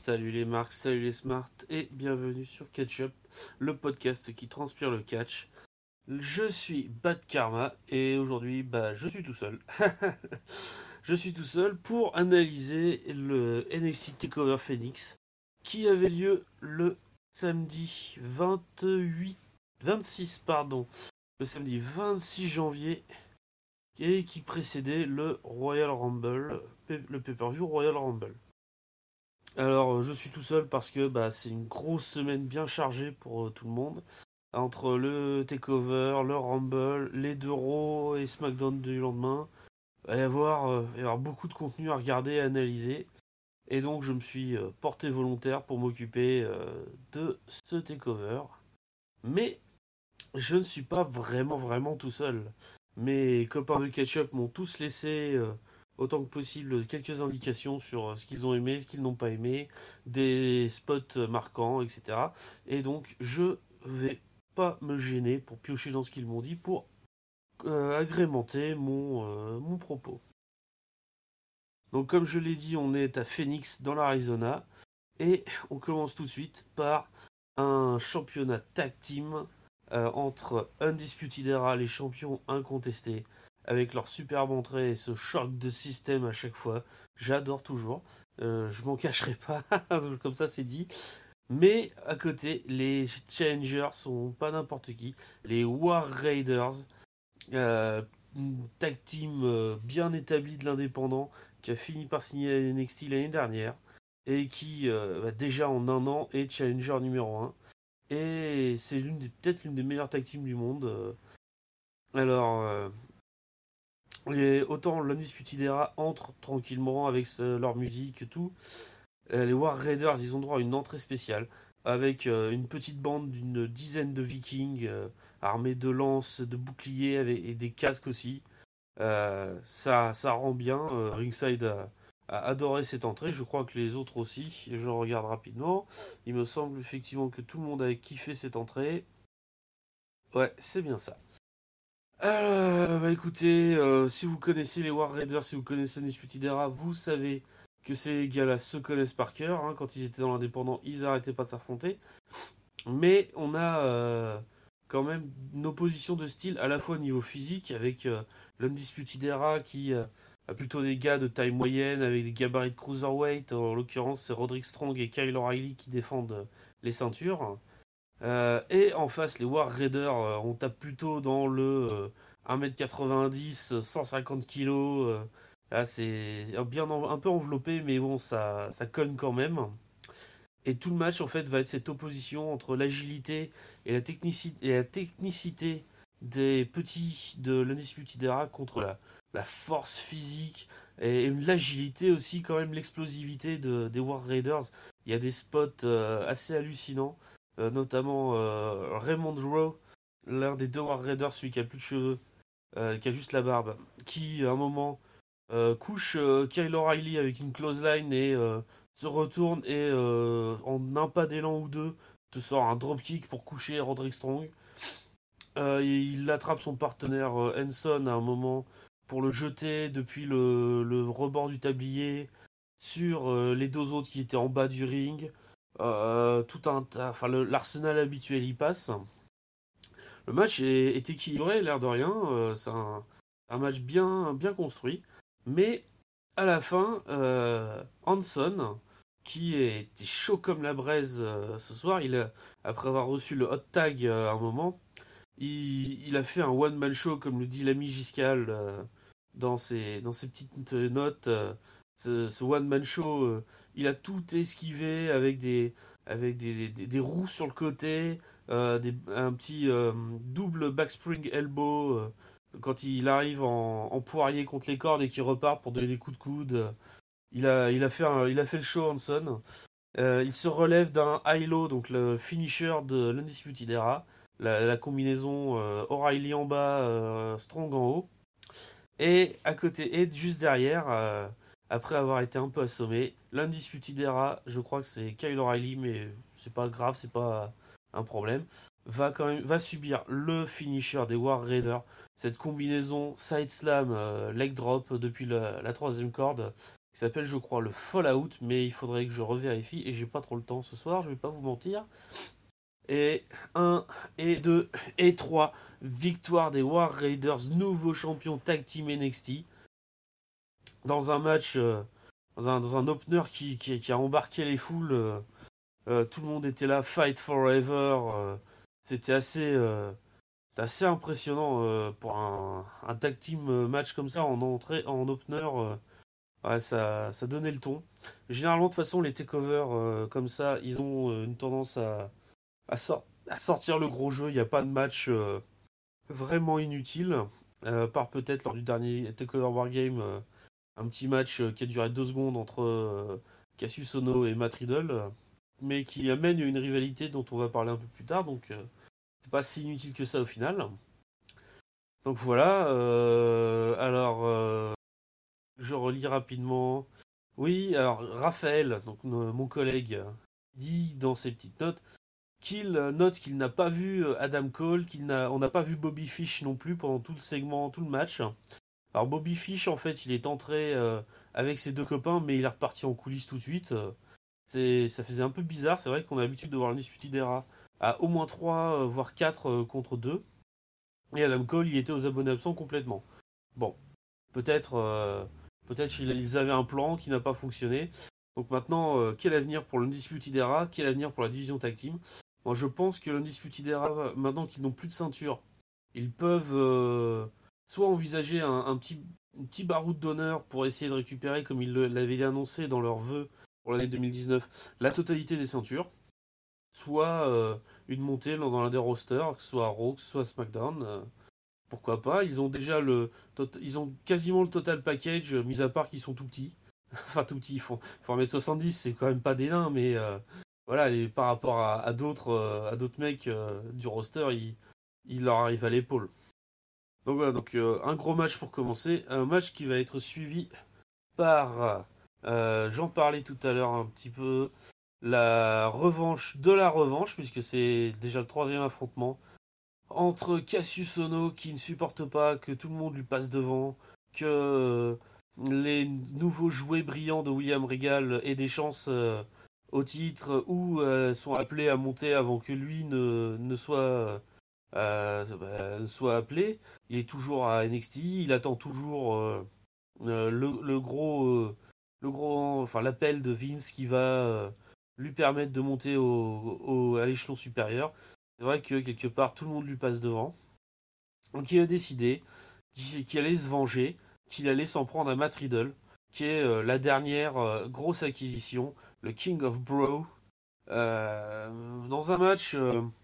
Salut les marques, salut les smarts et bienvenue sur Catch Up, le podcast qui transpire le catch. Je suis Bad Karma et aujourd'hui je suis tout seul. Je suis tout seul pour analyser le NXT TakeOver Phoenix qui avait lieu le samedi 26 janvier et qui précédait le Royal Rumble, le pay-per-view Royal Rumble. Alors, je suis tout seul parce que c'est une grosse semaine bien chargée pour tout le monde. Entre le Takeover, le Rumble, les deux Raw et SmackDown du lendemain, il va y avoir beaucoup de contenu à regarder et à analyser. Et donc, je me suis porté volontaire pour m'occuper de ce Takeover. Mais je ne suis pas vraiment tout seul. Mes copains de catch-up m'ont tous laissé autant que possible quelques indications sur ce qu'ils ont aimé, ce qu'ils n'ont pas aimé, des spots marquants, etc. Et donc je vais pas me gêner pour piocher dans ce qu'ils m'ont dit pour agrémenter mon propos. Donc comme je l'ai dit, on est à Phoenix dans l'Arizona et on commence tout de suite par un championnat tag team entre Undisputed Era, les champions incontestés, avec leur superbe entrée et ce choc de système à chaque fois. J'adore toujours. Je m'en cacherai pas, comme ça c'est dit. Mais à côté, les challengers sont pas n'importe qui. Les War Raiders, une tag team bien établie de l'indépendant, qui a fini par signer à NXT l'année dernière, et qui, déjà en un an, est challenger numéro 1. Et c'est peut-être l'une des meilleures tag teams du monde. Alors, autant l'Undisputed Era entre tranquillement avec leur musique et tout. Les War Raiders, ils ont droit à une entrée spéciale avec une petite bande d'une dizaine de vikings armés de lances, de boucliers et des casques aussi. Ça rend bien. Ringside a adoré cette entrée. Je crois que les autres aussi. Je regarde rapidement. Il me semble effectivement que tout le monde a kiffé cette entrée. Ouais, c'est bien ça. Écoutez, si vous connaissez les War Raiders, si vous connaissez Undisputed Era, vous savez que ces gars-là se connaissent par cœur. Hein. Quand ils étaient dans l'indépendant, ils arrêtaient pas de s'affronter. Mais on a quand même une opposition de style à la fois au niveau physique avec l'Undisputed Era qui a plutôt des gars de taille moyenne avec des gabarits de cruiserweight. En l'occurrence, c'est Roderick Strong et Kyle O'Reilly qui défendent les ceintures. Et en face, les War Raiders, on tape plutôt dans le 1m90, 150 kg. Là, c'est un peu enveloppé, mais bon, ça cogne quand même. Et tout le match, en fait, va être cette opposition entre l'agilité et la technicité des petits de l'Undisputed Era contre la force physique et l'agilité aussi, quand même, l'explosivité des War Raiders. Il y a des spots assez hallucinants, notamment Raymond Rowe, l'un des deux War Raiders, celui qui a plus de cheveux, qui a juste la barbe, qui, à un moment, couche Kyle O'Reilly avec une clothesline et se retourne et en un pas d'élan ou deux te sort un dropkick pour coucher Roderick Strong. Il attrape son partenaire Henson à un moment pour le jeter depuis le rebord du tablier sur les deux autres qui étaient en bas du ring. L'arsenal habituel y passe. Le match est équilibré, l'air de rien. C'est un match bien construit. Mais à la fin, Hanson, qui était chaud comme la braise ce soir, après avoir reçu le hot tag à un moment, il a fait un one-man show, comme le dit l'ami Giscal dans ses petites notes. Ce one-man show, il a tout esquivé avec des roues sur le côté, un petit double backspring elbow quand il arrive en poirier contre les cordes et qu'il repart pour donner des coups de coude. Il a fait le show, Hanson. Il se relève d'un high-low, donc le finisher de l'Undisputed Era. La combinaison O'Reilly en bas, Strong en haut. Et à côté, et juste derrière, après avoir été un peu assommé, l'Undisputed Era, je crois que c'est Kyle O'Reilly, mais c'est pas grave, c'est pas un problème, va subir le finisher des War Raiders. Cette combinaison side slam, leg drop depuis la troisième corde, qui s'appelle, je crois, le Fallout, mais il faudrait que je revérifie, et j'ai pas trop le temps ce soir, je vais pas vous mentir. Et un et 2 et 3 victoire des War Raiders, nouveau champion tag team NXT, dans un match, dans un opener qui a embarqué les foules. Tout le monde était là, Fight Forever. C'était assez, euh, c'était assez impressionnant pour un tag team match comme ça en entrée, en opener. Ouais, ça donnait le ton. Généralement, de toute façon, les takeovers comme ça, ils ont une tendance à sortir le gros jeu. Il n'y a pas de match vraiment inutile. Par peut-être lors du dernier Takeover Wargame, un petit match qui a duré 2 secondes entre Cassius Ohno et Matt Riddle, mais qui amène une rivalité dont on va parler un peu plus tard, donc c'est pas si inutile que ça au final. Donc voilà, je relis rapidement. Oui, alors Raphaël, donc mon collègue, dit dans ses petites notes qu'il note qu'il n'a pas vu Adam Cole, on n'a pas vu Bobby Fish non plus pendant tout le segment, tout le match. Alors Bobby Fish, en fait, il est entré avec ses 2 copains, mais il est reparti en coulisses tout de suite. Ça faisait un peu bizarre. C'est vrai qu'on a l'habitude de voir le Undisputed Era à au moins 3, voire 4 contre 2. Et Adam Cole, il était aux abonnés absents complètement. Bon, peut-être peut-être qu'ils avaient un plan qui n'a pas fonctionné. Donc maintenant, quel avenir pour l'Undisputed Era? Quel avenir pour la division tag team? Moi, je pense que l'Undisputed Era, maintenant qu'ils n'ont plus de ceinture, ils peuvent soit envisager un petit baroud d'honneur pour essayer de récupérer, comme ils l'avaient annoncé dans leurs vœux pour l'année 2019, la totalité des ceintures, soit une montée dans l'un des rosters, que ce soit Raw, que ce soit SmackDown. Pourquoi pas? Ils ont quasiment le total package, mis à part qu'ils sont tout petits. Enfin, tout petits, faut 1m70, c'est quand même pas des nains, mais voilà, et par rapport à d'autres mecs du roster, il leur arrive à l'épaule. Donc voilà, donc un gros match pour commencer, un match qui va être suivi par, j'en parlais tout à l'heure un petit peu, la revanche de la revanche, puisque c'est déjà le troisième affrontement entre Cassius Ohno qui ne supporte pas que tout le monde lui passe devant, que les nouveaux jouets brillants de William Regal aient des chances au titre ou sont appelés à monter avant que lui ne soit appelé. Il est toujours à NXT, il attend toujours le gros, enfin l'appel de Vince qui va lui permettre de monter à l'échelon supérieur. C'est vrai que quelque part tout le monde lui passe devant. Donc il a décidé qu'il allait se venger, qu'il allait s'en prendre à Matt Riddle, qui est la dernière grosse acquisition, le King of Bro. Dans un match,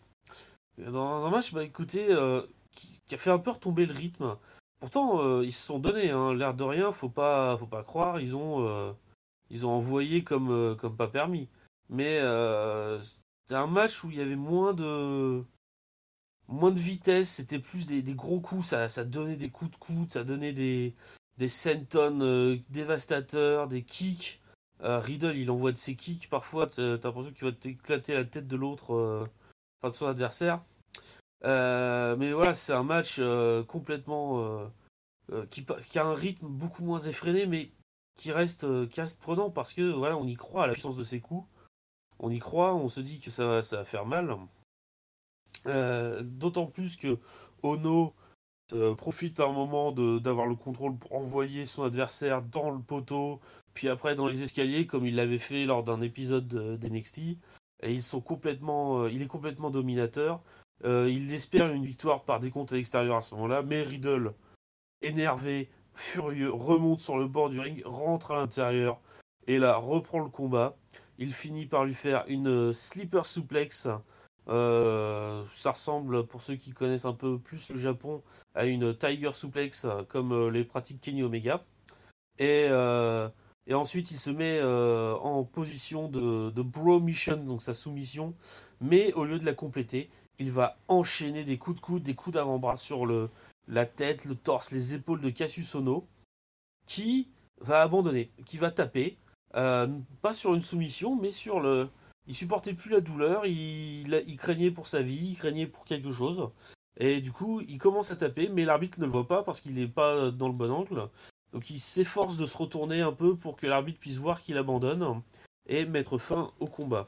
bah écoutez, qui a fait un peu retomber le rythme. Pourtant, ils se sont donnés, hein, l'air de rien, faut pas croire, ils ont envoyé comme pas permis. Mais c'était un match où il y avait moins de vitesse, c'était plus des gros coups, ça donnait des coups de coude, ça donnait des senton dévastateurs, des kicks. Riddle, il envoie de ses kicks, parfois t'as l'impression qu'il va t'éclater la tête de l'autre, enfin de son adversaire. Mais voilà, c'est un match complètement qui a un rythme beaucoup moins effréné, mais qui reste prenant parce que voilà, on y croit à la puissance de ses coups, on y croit, on se dit que ça va faire mal. D'autant plus que Ono profite à un moment d'avoir le contrôle pour envoyer son adversaire dans le poteau, puis après dans les escaliers, comme il l'avait fait lors d'un épisode d'NXT. Et il est complètement dominateur. Il espère une victoire par décompte à l'extérieur à ce moment-là, mais Riddle, énervé, furieux, remonte sur le bord du ring, rentre à l'intérieur, et là reprend le combat. Il finit par lui faire une sleeper suplex. Ça ressemble, pour ceux qui connaissent un peu plus le Japon, à une Tiger Suplex comme les pratiques Kenny Omega. Et, euh, et ensuite, il se met en position de Bro Mission, donc sa soumission. Mais au lieu de la compléter, il va enchaîner des coups de coude, des coups d'avant-bras sur la tête, le torse, les épaules de Cassius Ohno, qui va abandonner, qui va taper. Pas sur une soumission, mais sur le, il supportait plus la douleur, il craignait pour sa vie, il craignait pour quelque chose. Et du coup, il commence à taper, mais l'arbitre ne le voit pas parce qu'il n'est pas dans le bon angle. Donc il s'efforce de se retourner un peu pour que l'arbitre puisse voir qu'il abandonne et mettre fin au combat.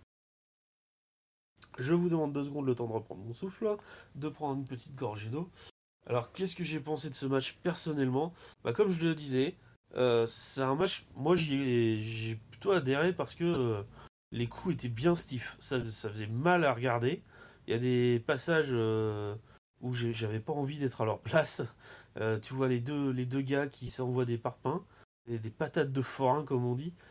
Je vous demande 2 secondes le temps de reprendre mon souffle, de prendre une petite gorgée d'eau. Alors qu'est-ce que j'ai pensé de ce match personnellement? Comme je le disais, c'est un match, moi j'ai plutôt adhéré parce que les coups étaient bien stiffs, ça faisait mal à regarder. Il y a des passages où j'avais pas envie d'être à leur place. Tu vois les deux gars qui s'envoient des parpaings, des patates de forain comme on dit.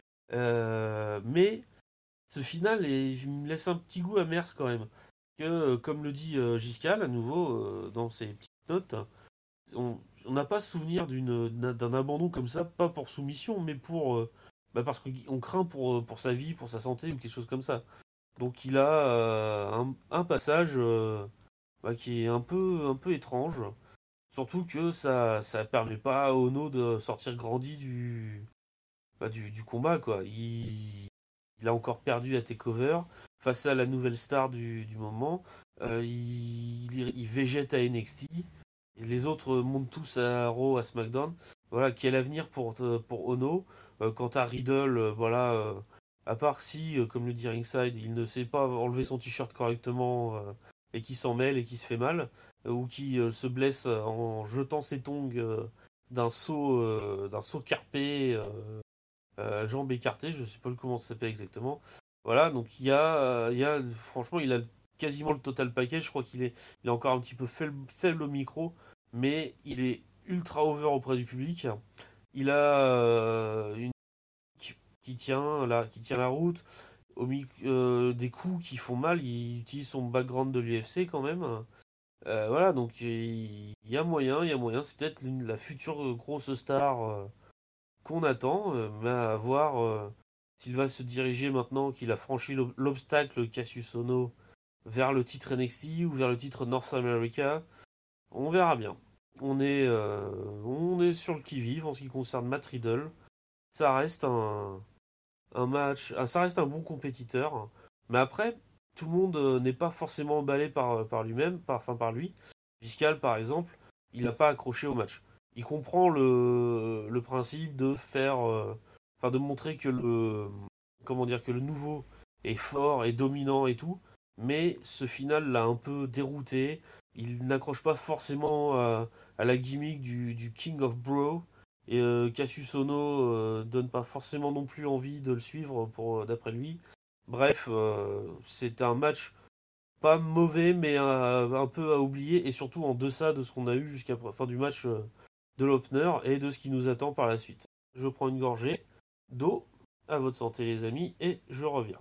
Mais ce final, il me laisse un petit goût amer quand même. Que, comme le dit Giscal à nouveau dans ses petites notes, on on n'a pas souvenir d'un abandon comme ça, pas pour soumission, mais parce qu'on craint pour sa vie, pour sa santé ou quelque chose comme ça. Donc il a un passage qui est un peu étrange, surtout que ça permet pas à Ono de sortir grandi du combat, quoi. Il a encore perdu à Takeover face à la nouvelle star du moment. Il végète à NXT. Et les autres montent tous à Raw, à SmackDown. Voilà, quel avenir pour Ono. Quant à Riddle, voilà, à part si, comme le dit Ringside, il ne sait pas enlever son t-shirt correctement et qui s'en mêle et qui se fait mal, ou qui se blesse en jetant ses tongs d'un saut carpé, jambes écartées, je sais pas comment ça s'appelle exactement. Voilà, donc franchement, il a quasiment le total package. Je crois il est encore un petit peu faible au micro, mais il est ultra over auprès du public. Il a une qui tient la route, des coups qui font mal. Il utilise son background de l'UFC quand même. Voilà, donc il y a moyen. C'est peut-être la future grosse star qu'on attend, mais à voir s'il va se diriger maintenant qu'il a franchi l'obstacle Cassius Ono vers le titre NXT ou vers le titre North America. On verra bien. On est sur le qui-vive en ce qui concerne Matt Riddle. Ça reste un match, ça reste un bon compétiteur. Mais après, tout le monde n'est pas forcément emballé par lui-même, enfin par lui. Fiscal, par exemple, il n'a pas accroché au match. Il comprend le principe de faire, de montrer comment dire, que le nouveau est fort et dominant et tout, mais ce final l'a un peu dérouté. Il n'accroche pas forcément à la gimmick du King of Bro. Et Cassius Ono donne pas forcément non plus envie de le suivre d'après lui. Bref, c'est un match pas mauvais, mais un peu à oublier, et surtout en deçà de ce qu'on a eu jusqu'à la fin du match de l'opener et de ce qui nous attend par la suite. Je prends une gorgée d'eau, à votre santé les amis, et je reviens.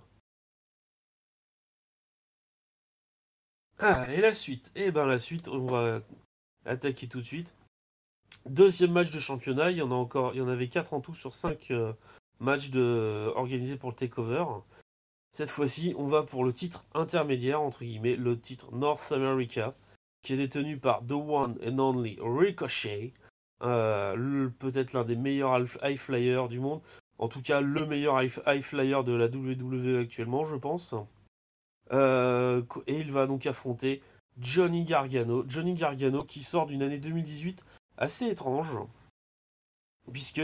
Ah, et la suite? Eh ben la suite, on va attaquer tout de suite. Deuxième match de championnat, il y en avait 4 en tout sur 5 matchs organisés pour le takeover. Cette fois-ci, on va pour le titre intermédiaire, entre guillemets, le titre North America, qui est détenu par The One and Only Ricochet, peut-être l'un des meilleurs high flyers du monde, en tout cas le meilleur high flyer de la WWE actuellement, je pense. Et il va donc affronter Johnny Gargano. Johnny Gargano qui sort d'une année 2018 assez étrange, puisque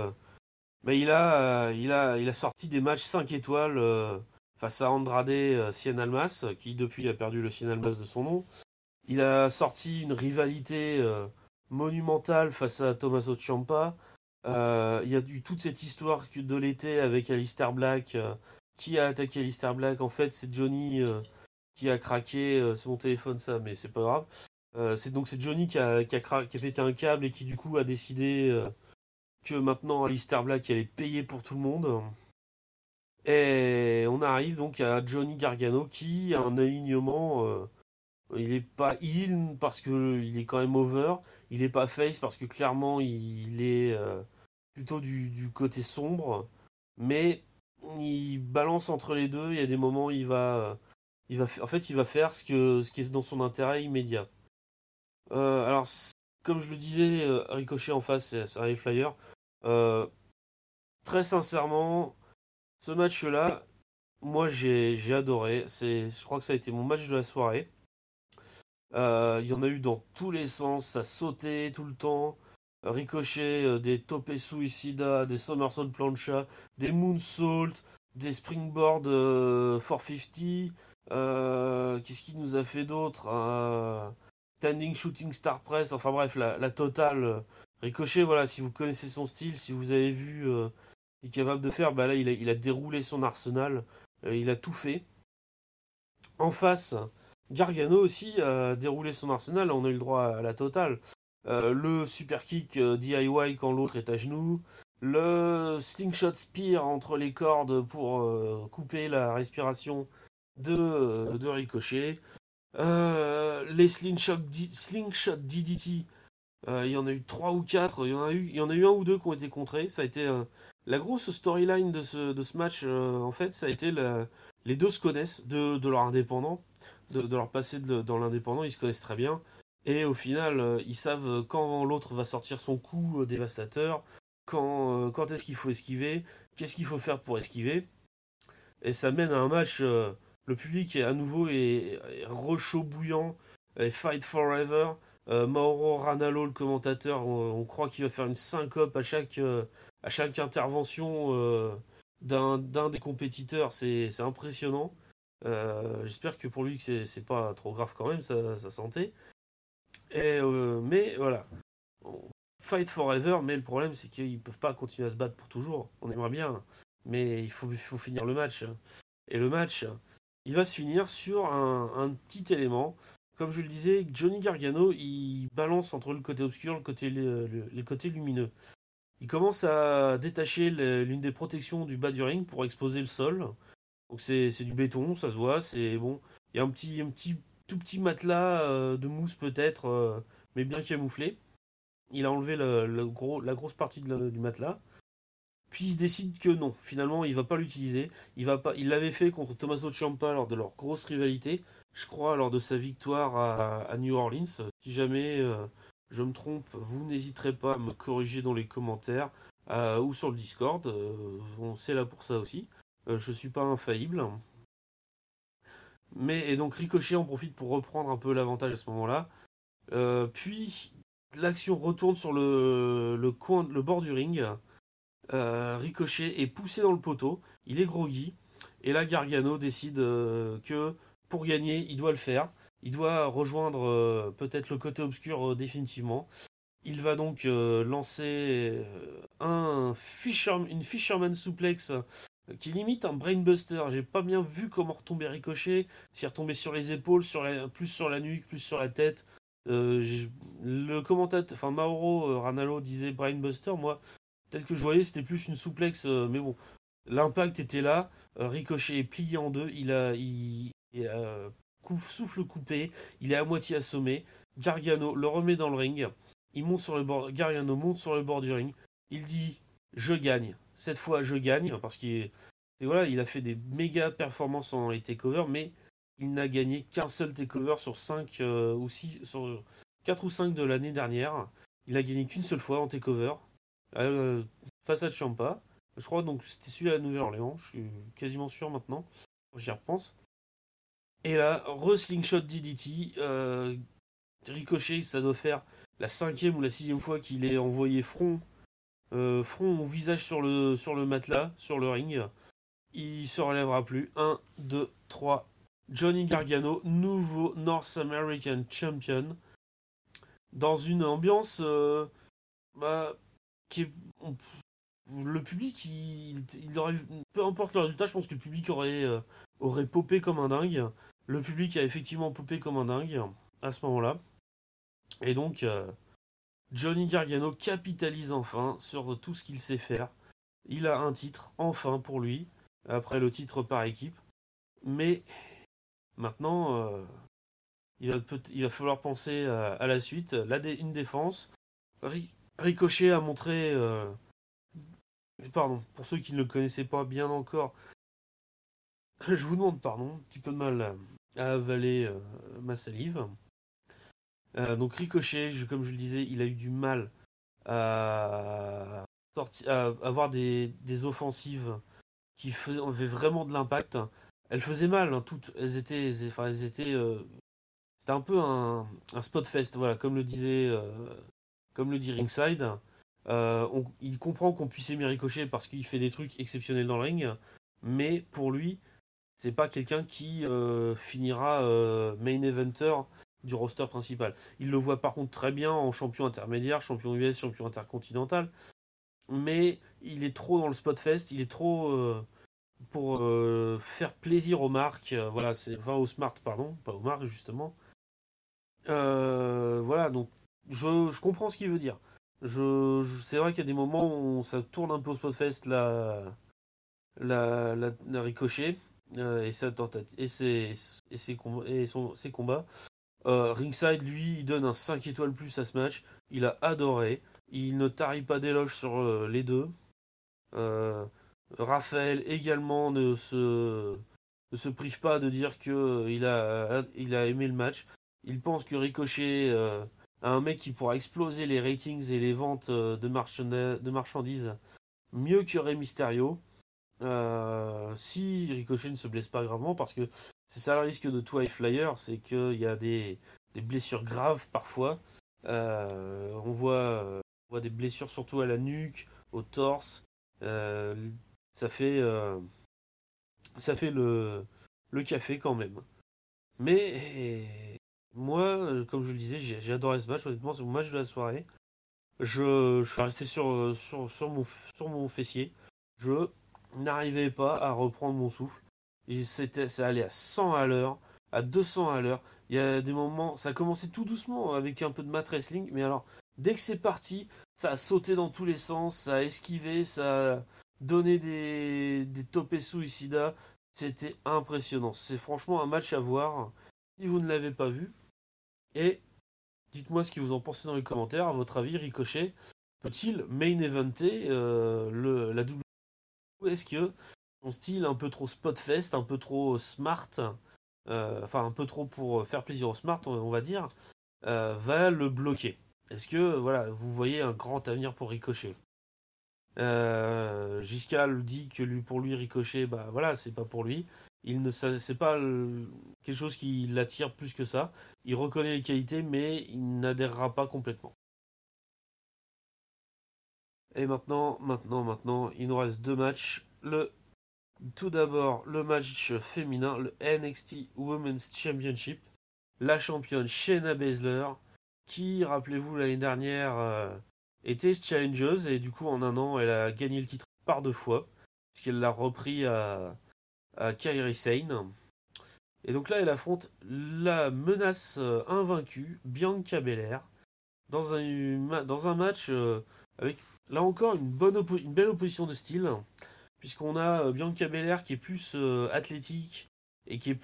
il a sorti des matchs 5 étoiles face à Andrade Cien Almas, qui depuis a perdu le Cien Almas de son nom. Il a sorti une rivalité monumentale face à Tommaso Ciampa. Il y a eu toute cette histoire de l'été avec Alistair Black. Qui a attaqué Alistair Black? En fait, c'est Johnny qui a craqué. C'est mon téléphone, ça, mais c'est pas grave. C'est Johnny qui a pété un câble et qui du coup a décidé que maintenant Alistair Black allait payer pour tout le monde. Et on arrive donc à Johnny Gargano qui a un alignement. Il est pas heel parce que il est quand même over. Il est pas face parce que clairement il est plutôt du côté sombre. Mais il balance entre les deux. Il y a des moments où en fait, il va faire ce qui est dans son intérêt immédiat. Alors, comme je le disais, Ricochet en face, c'est un high flyer. Euh, Très sincèrement, ce match-là, moi j'ai adoré. Je crois que ça a été mon match de la soirée. Il y en a eu dans tous les sens, ça sautait tout le temps. Ricochet, des topes suicida, des somersault plancha, des moonsault, des springboard 450. Qu'est-ce qu'il nous a fait d'autre? Standing shooting star press. Enfin bref, la totale. Ricochet, voilà, si vous connaissez son style, si vous avez vu il est capable de faire, bah là il a déroulé son arsenal. Il a tout fait. En face, Gargano aussi a déroulé son arsenal. On a eu le droit à la totale. Le super kick DIY quand l'autre est à genoux. Le slingshot spear entre les cordes pour couper la respiration de Ricochet. Les slingshot DDT, il y en a eu 3 ou 4. Il y en a eu un ou deux qui ont été contrés. Ça a été la grosse storyline de ce match. En fait, ça a été les deux se connaissent de leur indépendant, de leur passé dans l'indépendant. Ils se connaissent très bien. Et au final, ils savent quand l'autre va sortir son coup dévastateur, quand est-ce qu'il faut esquiver, qu'est-ce qu'il faut faire pour esquiver. Et ça mène à un match. Le public est à nouveau est rechaud bouillant. Et fight forever. Mauro Ranallo, le commentateur, on croit qu'il va faire une syncope à chaque intervention d'un des compétiteurs. C'est impressionnant. J'espère que pour lui, que c'est pas trop grave quand même, sa santé. Mais voilà, fight forever, mais le problème c'est qu'ils peuvent pas continuer à se battre pour toujours. On aimerait bien, mais il faut finir le match. Et le match, il va se finir sur un petit élément. Comme je le disais, Johnny Gargano, il balance entre le côté obscur et le côté lumineux. Il commence à détacher l'une des protections du bas du ring pour exposer le sol. Donc c'est du béton, ça se voit, c'est bon. Il y a un petit tout petit matelas de mousse peut-être, mais bien camouflé. Il a enlevé la grosse partie du matelas. Puis il se décide que non, finalement il va pas l'utiliser. Il l'avait fait contre Tommaso Ciampa lors de leur grosse rivalité, je crois lors de sa victoire à New Orleans. Si jamais je me trompe, vous n'hésiterez pas à me corriger dans les commentaires ou sur le Discord. C'est là pour ça aussi. Je suis pas infaillible. Et donc Ricochet en profite pour reprendre un peu l'avantage à ce moment-là. Puis l'action retourne sur le bord du ring. Ricochet est poussé dans le poteau, il est groggy, et là Gargano décide que pour gagner, il doit le faire. Il doit rejoindre peut-être le côté obscur définitivement. Il va donc lancer une Fisherman Suplex qui est limite un brainbuster. J'ai pas bien vu comment retomber Ricochet, s'il retombait sur les épaules, plus sur la nuque, plus sur la tête. Le commentateur, enfin Mauro Ranallo disait brainbuster, moi tel que je voyais, c'était plus une souplex, mais bon, l'impact était là. Ricochet est plié en deux, souffle coupé, il est à moitié assommé. Gargano le remet dans le ring. Gargano monte sur le bord du ring. Il dit je gagne. Cette fois, je gagne parce voilà, il a fait des méga performances dans les takeovers, mais il n'a gagné qu'un seul takeover sur 5 ou 6 sur 4 ou 5 de l'année dernière. Il a gagné qu'une seule fois en takeover. Euh, Face à Ciampa. Je crois donc que c'était celui à la Nouvelle-Orléans. Je suis quasiment sûr maintenant. J'y repense. Et là, re-slingshot DDT. Ricochet, ça doit faire la 5e ou la 6e fois qu'il est envoyé front ou visage sur le matelas, sur le ring. Il se relèvera plus. 1, 2, 3. Johnny Gargano, nouveau North American Champion. Dans une ambiance qui est, le public, il aurait, peu importe le résultat, je pense que le public aurait popé comme un dingue. Le public a effectivement popé comme un dingue à ce moment-là. Et donc, Johnny Gargano capitalise enfin sur tout ce qu'il sait faire. Il a un titre, enfin pour lui, après le titre par équipe. Mais maintenant, il va falloir penser à la suite. Une défense. Ricochet a montré. Pardon, pour ceux qui ne le connaissaient pas bien encore, je vous demande pardon, un petit peu de mal à avaler ma salive. Donc Ricochet, comme je le disais, il a eu du mal à avoir des offensives qui avaient vraiment de l'impact. Elles faisaient mal, hein, toutes. C'était un peu un spot fest, voilà, comme le disait comme le dit Ringside, il comprend qu'on puisse aimer Ricochet parce qu'il fait des trucs exceptionnels dans le ring, mais pour lui, c'est pas quelqu'un qui finira main eventer du roster principal. Il le voit par contre très bien en champion intermédiaire, champion US, champion intercontinental, mais il est trop dans le spot fest, il est trop pour faire plaisir aux marques. Voilà, enfin aux smart, pardon, pas aux marques justement. Voilà, donc je comprends ce qu'il veut dire. C'est vrai qu'il y a des moments où ça tourne un peu au spot fest la Ricochet et sa tentative ses combats. Ringside, lui, il donne un 5 étoiles plus à ce match. Il a adoré. Il ne tarit pas d'éloges sur les deux. Euh, Raphaël également ne se prive pas de dire que il a aimé le match. Il pense que Ricochet a un mec qui pourra exploser les ratings et les ventes de marchandises mieux que Rey Mysterio. Si Ricochet ne se blesse pas gravement, parce que c'est ça le risque de tout high flyer, c'est qu'il y a des blessures graves parfois. On voit des blessures surtout à la nuque, au torse. Euh, ça fait, euh, ça fait le café quand même. Mais moi, comme je le disais, j'ai adoré ce match. Honnêtement, c'est mon match de la soirée. Je suis resté sur mon fessier. Je n'arrivais pas à reprendre mon souffle. Ça allait à 100 à l'heure, à 200 à l'heure. Il y a des moments, ça a commencé tout doucement avec un peu de mat wrestling, mais alors, dès que c'est parti, ça a sauté dans tous les sens, ça a esquivé, ça a donné des topesu Isida. C'était impressionnant. C'est franchement un match à voir si vous ne l'avez pas vu. Et dites-moi ce que vous en pensez dans les commentaires. À votre avis, Ricochet peut-il main eventer la WWE? Est-ce que son style un peu trop spotfest, un peu trop smart, enfin un peu trop pour faire plaisir aux smart, on va dire, va le bloquer? Est-ce que voilà, vous voyez un grand avenir pour Ricochet? Giscal dit que pour lui Ricochet, bah voilà, c'est pas pour lui. C'est pas quelque chose qui l'attire plus que ça. Il reconnaît les qualités, mais il n'adhérera pas complètement. Et maintenant, il nous reste deux matchs. Tout d'abord, le match féminin, le NXT Women's Championship. La championne Shayna Baszler, qui, rappelez-vous, l'année dernière était challengeuse, et du coup, en un an, elle a gagné le titre par deux fois, puisqu'elle l'a repris à Kairi Sane. Et donc là, elle affronte la menace invaincue, Bianca Belair, dans un match avec, là encore, une belle opposition de style, puisqu'on a Bianca Belair qui est plus athlétique et qui est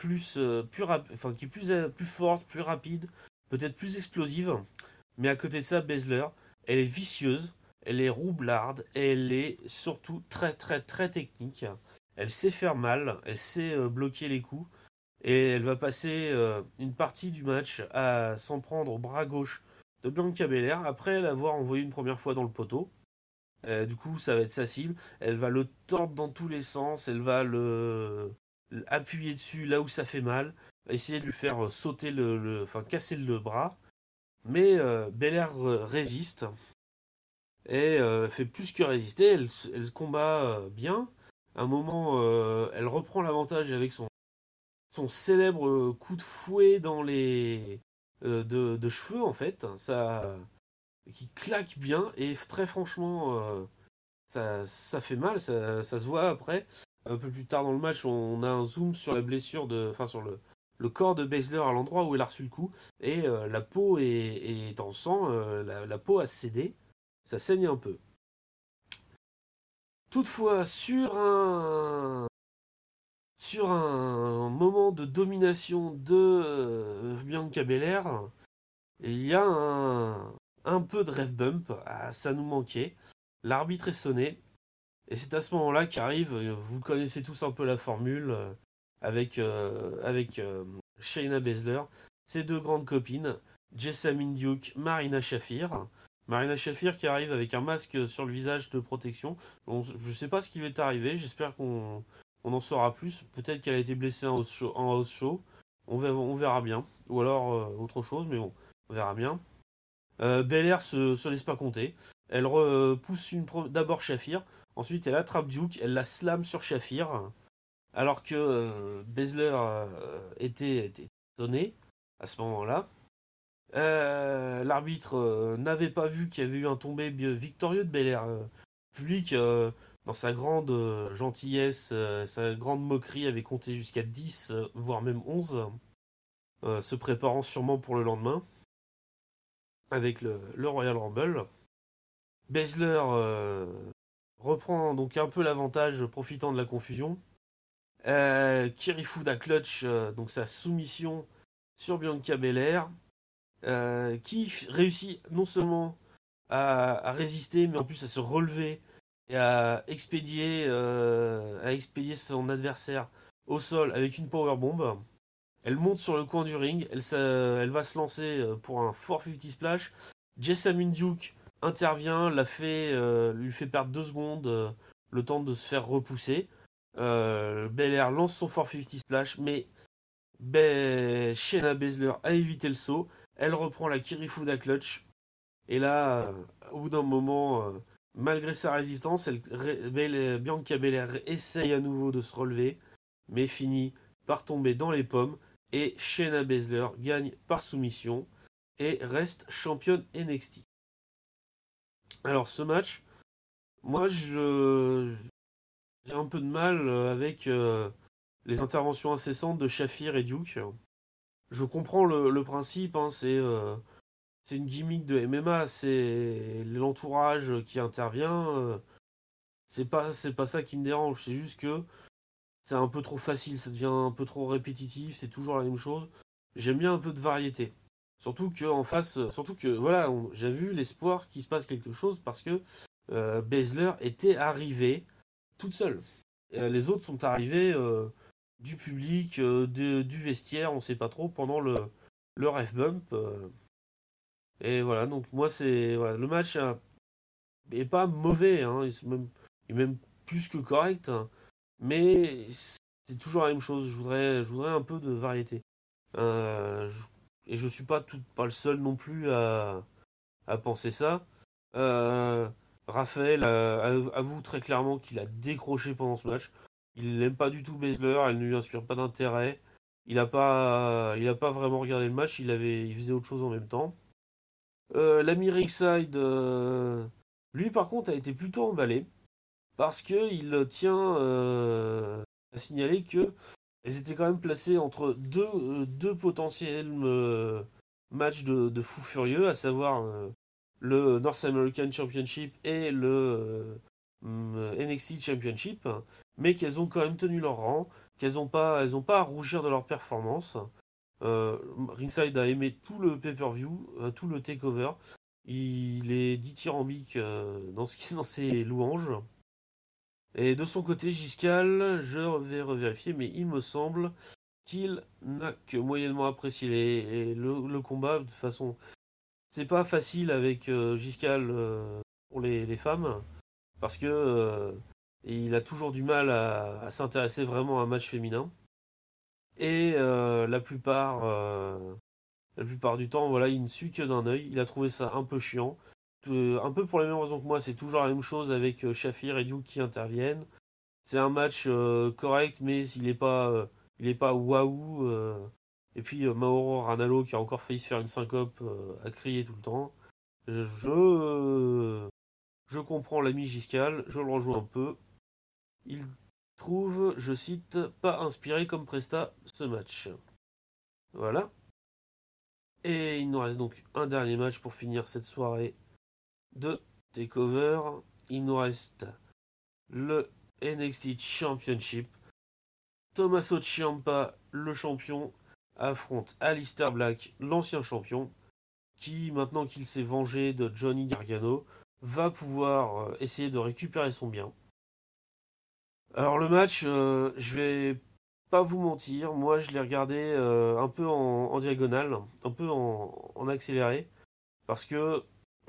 plus forte, plus rapide, peut-être plus explosive. Mais à côté de ça, Baszler, elle est vicieuse, elle est roublarde, et elle est surtout très très très technique. Elle sait faire mal, elle sait bloquer les coups, et elle va passer une partie du match à s'en prendre au bras gauche de Bianca Belair après l'avoir envoyé une première fois dans le poteau. Du coup, ça va être sa cible. Elle va le tordre dans tous les sens. Elle va appuyer dessus là où ça fait mal. Essayer de lui faire sauter enfin casser le bras. Mais Belair résiste et fait plus que résister. Elle combat bien. À un moment, elle reprend l'avantage avec son célèbre coup de fouet dans les de cheveux en fait. Ça qui claque bien et très franchement. Ça fait mal, ça se voit après. Un peu plus tard dans le match, on a un zoom sur la blessure enfin sur le corps de Baszler à l'endroit où elle a reçu le coup, et la peau est en sang, la peau a cédé, ça saigne un peu. Toutefois, sur un moment de domination de Bianca Belair, il y a un peu de ref bump, ça nous manquait. L'arbitre est sonné. Et c'est à ce moment-là qu'arrive, vous connaissez tous un peu la formule, avec Shayna Baszler, ses deux grandes copines, Jessamine Duke, Marina Shafir. Marina Shafir qui arrive avec un masque sur le visage de protection. Je sais pas ce qui lui est arrivé, j'espère qu'on en saura plus. Peut-être qu'elle a été blessée en house show. On verra bien. Ou alors autre chose, mais bon, on verra bien. Belair se laisse pas compter. Elle pousse d'abord Shafir, ensuite elle attrape Duke, elle la slam sur Shafir, alors que Baszler était étonné à ce moment-là. L'arbitre n'avait pas vu qu'il y avait eu un tombé victorieux de Belair. Le public, dans sa grande gentillesse, sa grande moquerie, avait compté jusqu'à 10, voire même 11, se préparant sûrement pour le lendemain, avec le Royal Rumble. Baszler reprend donc un peu l'avantage, profitant de la confusion. Kirifuda clutch, donc sa soumission sur Bianca Belair, qui réussit non seulement à résister, mais en plus à se relever et à expédier son adversaire au sol avec une powerbomb. Elle monte sur le coin du ring, elle va se lancer pour un 450 splash. Jessamine Duke intervient, lui fait perdre 2 secondes, le temps de se faire repousser. Belair lance son 450 splash, mais Shayna Baszler a évité le saut. Elle reprend la Kirifuda clutch. Et là, au bout d'un moment, malgré sa résistance, Bianca Belair essaye à nouveau de se relever, mais finit par tomber dans les pommes. Et Shayna Baszler gagne par soumission et reste championne NXT. Alors ce match, moi j'ai un peu de mal avec les interventions incessantes de Shafir et Duke. Je comprends le principe, hein, c'est une gimmick de MMA, c'est l'entourage qui intervient. C'est pas ça qui me dérange, c'est juste que c'est un peu trop facile, ça devient un peu trop répétitif, c'est toujours la même chose. J'aime bien un peu de variété. Surtout que en face, surtout que voilà, j'ai vu l'espoir qu'il se passe quelque chose parce que Baszler était arrivée toute seule. Les autres sont arrivés du public, du vestiaire, on sait pas trop, pendant le ref bump. Et voilà, donc moi c'est voilà, le match est pas mauvais, hein, il est même plus que correct, hein, mais c'est toujours la même chose. Je voudrais un peu de variété. Et je suis pas le seul non plus à penser ça. Euh, Raphaël avoue très clairement qu'il a décroché pendant ce match. Il n'aime pas du tout Baszler, elle ne lui inspire pas d'intérêt. Il a pas vraiment regardé le match, il faisait autre chose en même temps. L'ami Ringside, lui par contre, a été plutôt emballé parce que il tient à signaler que elles étaient quand même placées entre deux potentiels matchs de fous furieux, à savoir le North American Championship et le NXT Championship, mais qu'elles ont quand même tenu leur rang, qu'elles ont pas à rougir de leur performance. Ringside a aimé tout le pay-per-view, tout le takeover. Il est dithyrambique dans ses louanges. Et de son côté, Giscal, je vais revérifier, mais il me semble qu'il n'a que moyennement apprécié le combat. De toute façon, c'est pas facile avec Giscal pour les femmes, parce que il a toujours du mal à s'intéresser vraiment à un match féminin. Et la plupart du temps, voilà, il ne suit que d'un œil. Il a trouvé ça un peu chiant. Un peu pour les mêmes raisons que moi, c'est toujours la même chose avec Shafir et Duke qui interviennent. C'est un match correct, mais il est pas waouh. Et puis Mauro Ranallo qui a encore failli se faire une syncope à crier tout le temps. Je comprends l'ami Giscal, je le rejoins un peu. Il trouve, je cite, pas inspiré comme presta ce match. Voilà. Et il nous reste donc un dernier match pour finir cette soirée de Takeover. Il nous reste le NXT Championship. Tommaso Ciampa, le champion, affronte Aleister Black, l'ancien champion, qui, maintenant qu'il s'est vengé de Johnny Gargano, va pouvoir essayer de récupérer son bien. Alors le match, je vais pas vous mentir, moi je l'ai regardé un peu en diagonale, un peu en accéléré, parce que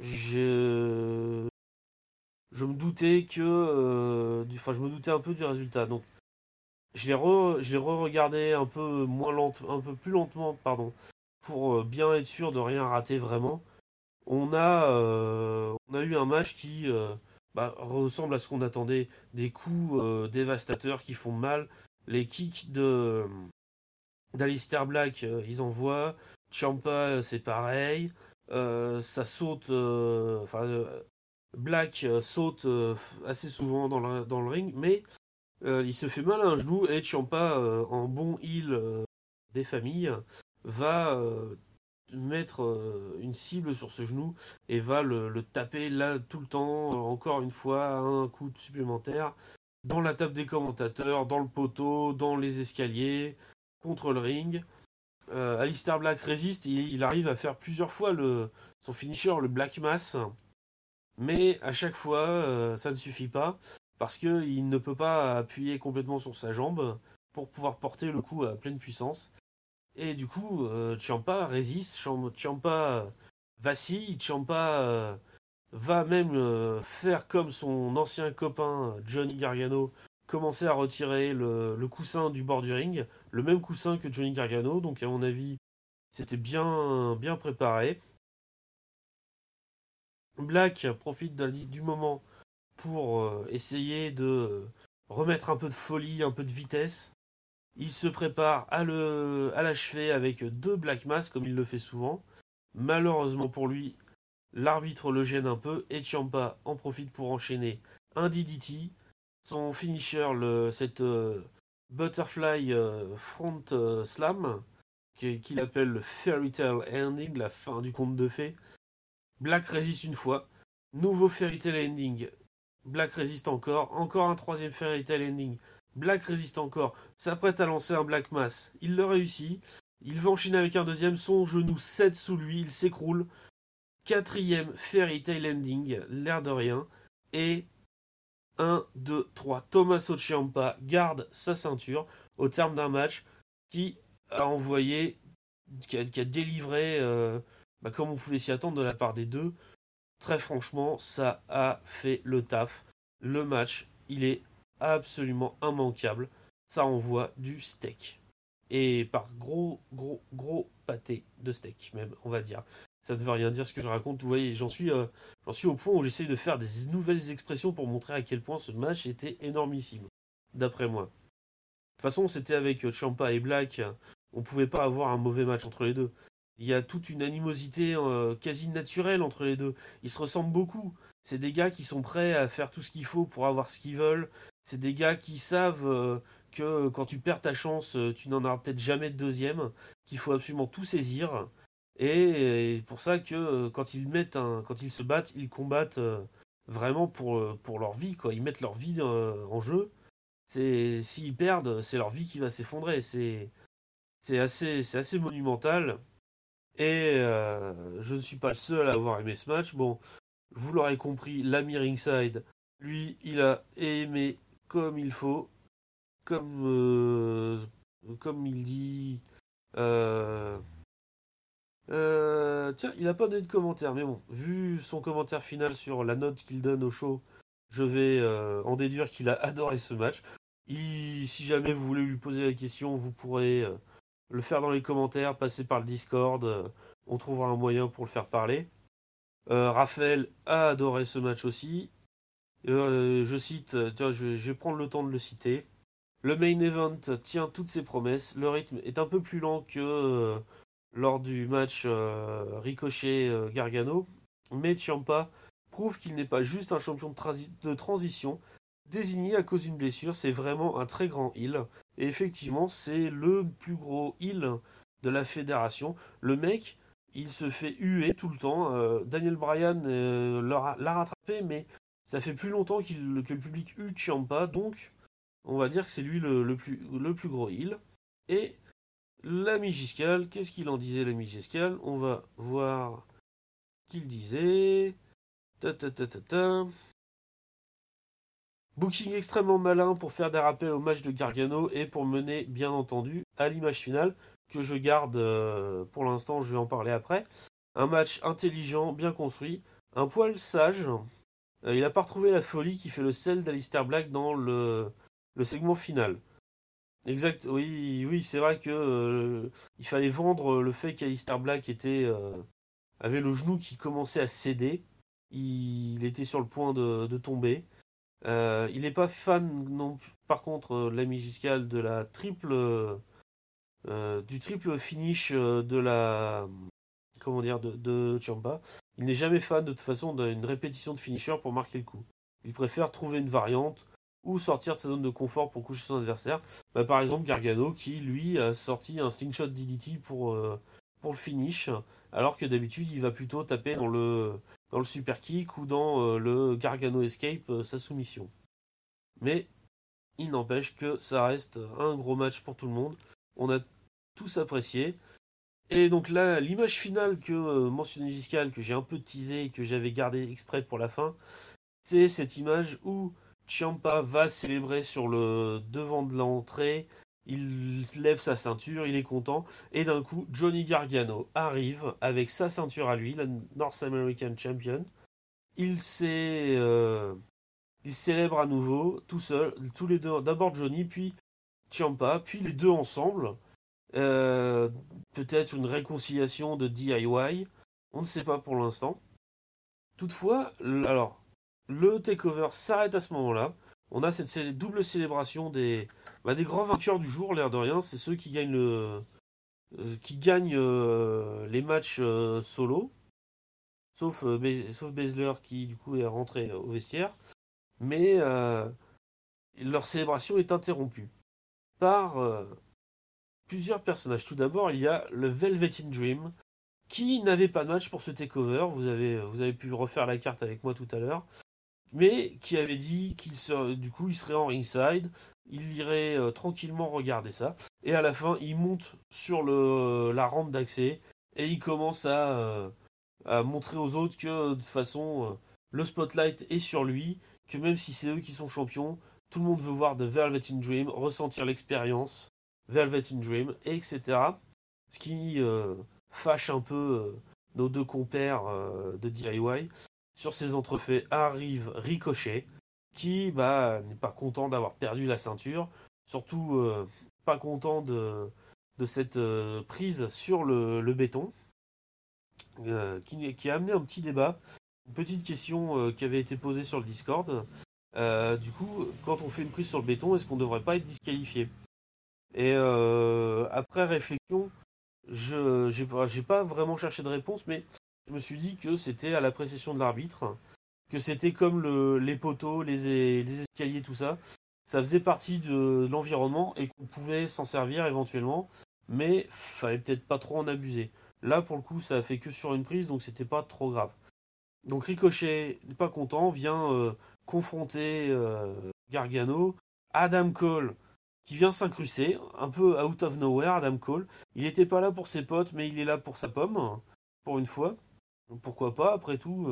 je me doutais je me doutais un peu du résultat. Donc je l'ai re-regardé un peu moins lente, un peu plus lentement, pardon, pour bien être sûr de rien rater vraiment. on a eu un match qui ressemble à ce qu'on attendait, des coups dévastateurs qui font mal, les kicks d'Alistair Black, ils envoient, Ciampa, c'est pareil, ça saute, Black saute assez souvent dans le ring, mais il se fait mal à un genou et Ciampa, en bon heel des familles, va mettre une cible sur ce genou et va le taper là tout le temps, encore une fois, un coup supplémentaire, dans la table des commentateurs, dans le poteau, dans les escaliers, contre le ring. Alistair Black résiste, il arrive à faire plusieurs fois son finisher, le Black Mass, mais à chaque fois, ça ne suffit pas, parce qu'il ne peut pas appuyer complètement sur sa jambe pour pouvoir porter le coup à pleine puissance. Et du coup, Ciampa résiste, Ciampa vacille, Ciampa va même faire comme son ancien copain Johnny Gargano, commencer à retirer le coussin du bord du ring, le même coussin que Johnny Gargano, donc à mon avis, c'était bien, bien préparé. Black profite du moment pour essayer de remettre un peu de folie, un peu de vitesse. Il se prépare à l'achever avec deux Black Mass, comme il le fait souvent. Malheureusement pour lui, l'arbitre le gêne un peu et Ciampa en profite pour enchaîner un DDT. Son finisher, cette Butterfly Front Slam, qu'il appelle le Fairy Tale Ending, la fin du conte de fées. Black résiste une fois. Nouveau Fairy Tale Ending. Black résiste encore. Encore un troisième Fairy Tale Ending. Black résiste encore. S'apprête à lancer un Black Mass. Il le réussit. Il va enchaîner avec un deuxième. Son genou cède sous lui. Il s'écroule. Quatrième Fairy Tale Ending. L'air de rien. Et 1, 2, 3. Tommaso Ciampa garde sa ceinture au terme d'un match qui a envoyé, qui a délivré, comme on pouvait s'y attendre de la part des deux. Très franchement, ça a fait le taf. Le match, il est absolument immanquable. Ça envoie du steak. Et par gros, gros, gros pâté de steak, même, on va dire. Ça ne veut rien dire ce que je raconte. Vous voyez, j'en suis au point où j'essaye de faire des nouvelles expressions pour montrer à quel point ce match était énormissime. D'après moi. De toute façon, c'était avec Ciampa et Black. On pouvait pas avoir un mauvais match entre les deux. Il y a toute une animosité quasi naturelle entre les deux. Ils se ressemblent beaucoup. C'est des gars qui sont prêts à faire tout ce qu'il faut pour avoir ce qu'ils veulent. C'est des gars qui savent que quand tu perds ta chance, tu n'en auras peut-être jamais de deuxième, qu'il faut absolument tout saisir. Et pour ça que quand ils se battent, ils combattent vraiment pour leur vie, quoi. Ils mettent leur vie en jeu. S'ils perdent, c'est leur vie qui va s'effondrer. C'est assez monumental. Et je ne suis pas le seul à avoir aimé ce match. Bon, vous l'aurez compris, l'ami Ringside, lui, il a aimé comme il faut, comme, comme il dit. euh, tiens, il n'a pas donné de commentaire, mais bon, vu son commentaire final sur la note qu'il donne au show, je vais en déduire qu'il a adoré ce match. Si jamais vous voulez lui poser la question, vous pourrez le faire dans les commentaires, passer par le Discord, on trouvera un moyen pour le faire parler. Raphaël a adoré ce match aussi. Je cite, tiens, je vais prendre le temps de le citer. Le main event tient toutes ses promesses. Le rythme est un peu plus lent que lors du match Ricochet-Gargano, mais Ciampa prouve qu'il n'est pas juste un champion de transition désigné à cause d'une blessure, c'est vraiment un très grand heel. Et effectivement, c'est le plus gros heel de la fédération. Le mec, il se fait huer tout le temps. Daniel Bryan l'a rattrapé, mais ça fait plus longtemps que le public hue Ciampa, donc on va dire que c'est lui le plus gros heel. Et l'ami Giscal, qu'est-ce qu'il en disait l'ami Giscal? On va voir qu'il disait. Ta ta ta ta ta. Booking extrêmement malin pour faire des rappels au match de Gargano et pour mener, bien entendu, à l'image finale, que je garde pour l'instant, je vais en parler après. Un match intelligent, bien construit, un poil sage. Il n'a pas retrouvé la folie qui fait le sel d'Alistair Black dans le segment final. Exact, oui, oui, c'est vrai que il fallait vendre le fait qu'Alistair Black était avait le genou qui commençait à céder. Il était sur le point de tomber. Il n'est pas fan, non, par contre, l'ami Giscal, de la du triple finish de la. Comment dire, de Ciampa. Il n'est jamais fan de toute façon d'une répétition de finisher pour marquer le coup. Il préfère trouver une variante ou sortir de sa zone de confort pour coucher son adversaire. Bah, par exemple, Gargano qui, lui, a sorti un slingshot DDT pour le finish, alors que d'habitude, il va plutôt taper dans le super kick ou dans le Gargano Escape, sa soumission. Mais il n'empêche que ça reste un gros match pour tout le monde. On a tous apprécié. Et donc là, l'image finale que mentionnait Giscal, que j'ai un peu teasé et que j'avais gardé exprès pour la fin, c'est cette image où Ciampa va célébrer sur le devant de l'entrée, il lève sa ceinture, il est content, et d'un coup, Johnny Gargano arrive avec sa ceinture à lui, la North American Champion. Il s'est, il célèbre à nouveau, tout seul, tous les deux, d'abord Johnny, puis Ciampa, puis les deux ensemble. Euh, Peut-être une réconciliation de DIY, on ne sait pas pour l'instant. Toutefois, alors, le takeover s'arrête à ce moment-là. On a cette double célébration des grands vainqueurs du jour, l'air de rien. C'est ceux qui gagnent, les matchs solo, sauf Baszler qui du coup est rentré au vestiaire. Mais leur célébration est interrompue par plusieurs personnages. Tout d'abord, il y a le Velvet in Dream, qui n'avait pas de match pour ce takeover. Vous avez pu refaire la carte avec moi tout à l'heure. Mais qui avait dit du coup, il serait en ringside, il irait tranquillement regarder ça. Et à la fin, il monte sur la rampe d'accès et il commence à montrer aux autres que de toute façon, le spotlight est sur lui, que même si c'est eux qui sont champions, tout le monde veut voir The Velvet in Dream, ressentir l'expérience Velvet in Dream, etc. Ce qui fâche un peu nos deux compères de DIY. Sur ces entrefaits arrive Ricochet, qui n'est pas content d'avoir perdu la ceinture, surtout pas content de cette prise sur le béton, qui a amené un petit débat, une petite question qui avait été posée sur le Discord. Du coup, quand on fait une prise sur le béton, est-ce qu'on ne devrait pas être disqualifié? Et après réflexion, j'ai pas vraiment cherché de réponse, mais je me suis dit que c'était à l'appréciation de l'arbitre, que c'était comme les poteaux, les escaliers, tout ça. Ça faisait partie de l'environnement et qu'on pouvait s'en servir éventuellement, mais fallait peut-être pas trop en abuser. Là, pour le coup, ça a fait que sur une prise, donc c'était pas trop grave. Donc Ricochet, pas content, vient confronter Gargano. Adam Cole, qui vient s'incruster, un peu out of nowhere, Adam Cole. Il n'était pas là pour ses potes, mais il est là pour sa pomme, pour une fois. Pourquoi pas, après tout,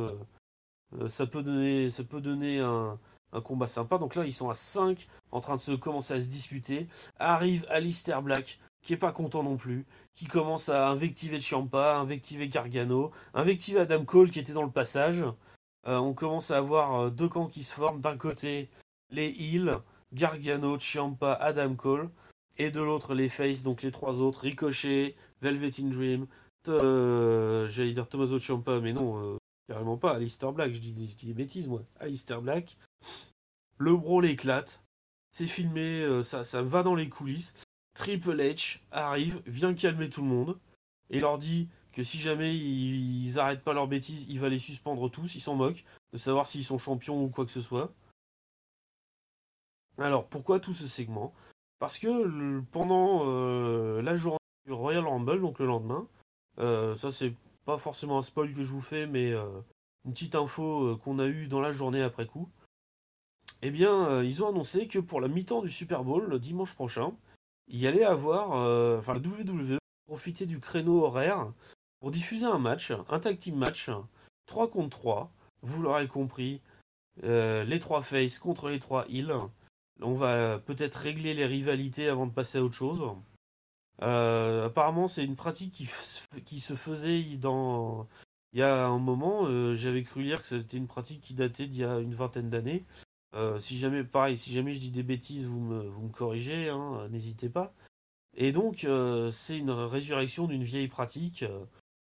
ça peut donner un combat sympa. Donc là, ils sont à 5 en train de commencer à se disputer. Arrive Alistair Black, qui est pas content non plus, qui commence à invectiver Ciampa, invectiver Gargano, invectiver Adam Cole qui était dans le passage. On commence à avoir deux camps qui se forment. D'un côté, les Heels, Gargano, Ciampa, Adam Cole. Et de l'autre, les Faces, donc les trois autres, Ricochet, Velvet in Dream, j'allais dire Tommaso Ciampa, mais non, carrément pas, Alistair Black, je dis des bêtises moi. Alistair Black, le brawl éclate, c'est filmé, ça va dans les coulisses. Triple H arrive, vient calmer tout le monde, et leur dit que si jamais ils arrêtent pas leurs bêtises, il va les suspendre tous, ils s'en moquent, de savoir s'ils sont champions ou quoi que ce soit. Alors, pourquoi tout ce segment? Parce que pendant la journée du Royal Rumble, donc le lendemain, ça c'est pas forcément un spoil que je vous fais, mais une petite info qu'on a eue dans la journée après coup, eh bien, ils ont annoncé que pour la mi-temps du Super Bowl, le dimanche prochain, il y allait avoir, enfin la WWE profiter du créneau horaire pour diffuser un match, un tag team match, 3 contre 3, vous l'aurez compris, les trois faces contre les trois heels. On va peut-être régler les rivalités avant de passer à autre chose. Apparemment, c'est une pratique qui se faisait il y a un moment. J'avais cru lire que c'était une pratique qui datait d'il y a une vingtaine d'années. Si jamais, pareil, si jamais je dis des bêtises, vous me corrigez, hein, n'hésitez pas. Et donc, c'est une résurrection d'une vieille pratique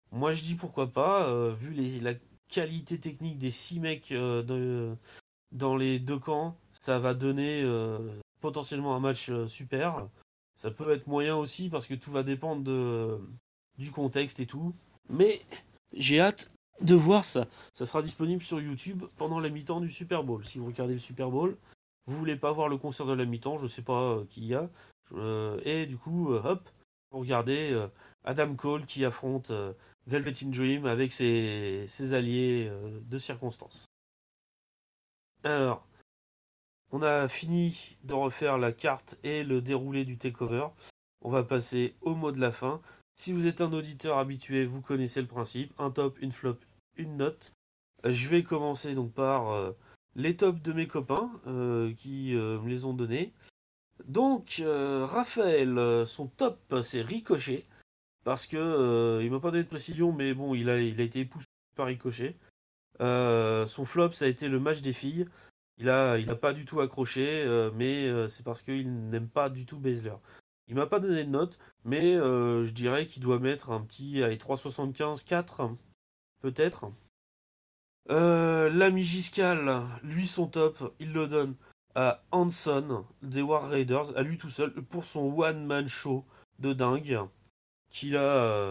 Moi je dis pourquoi pas, vu la qualité technique des 6 mecs dans les deux camps, ça va donner potentiellement un match super. Ça peut être moyen aussi parce que tout va dépendre du contexte et tout. Mais j'ai hâte de voir ça. Ça sera disponible sur YouTube pendant la mi-temps du Super Bowl. Si vous regardez le Super Bowl, vous voulez pas voir le concert de la mi-temps, je sais pas qui y a. Et du coup, hop, vous regardez Adam Cole qui affronte Velvet in Dream avec ses alliés de circonstance. Alors, on a fini de refaire la carte et le déroulé du takeover. On va passer au mot de la fin. Si vous êtes un auditeur habitué, vous connaissez le principe. Un top, une flop, une note. Je vais commencer donc par les tops de mes copains qui me les ont donnés. Donc, Raphaël, son top, c'est Ricochet. Parce que il m'a pas donné de précision, mais bon, il a été épousé par Ricochet. Son flop, ça a été le match des filles. Il a pas du tout accroché, mais c'est parce qu'il n'aime pas du tout Baszler. Il m'a pas donné de note, mais je dirais qu'il doit mettre un petit, allez, 3,75, 4, peut-être. L'ami Giscal, lui, son top, il le donne à Hanson des War Raiders, à lui tout seul, pour son one-man show de dingue, qu'il a,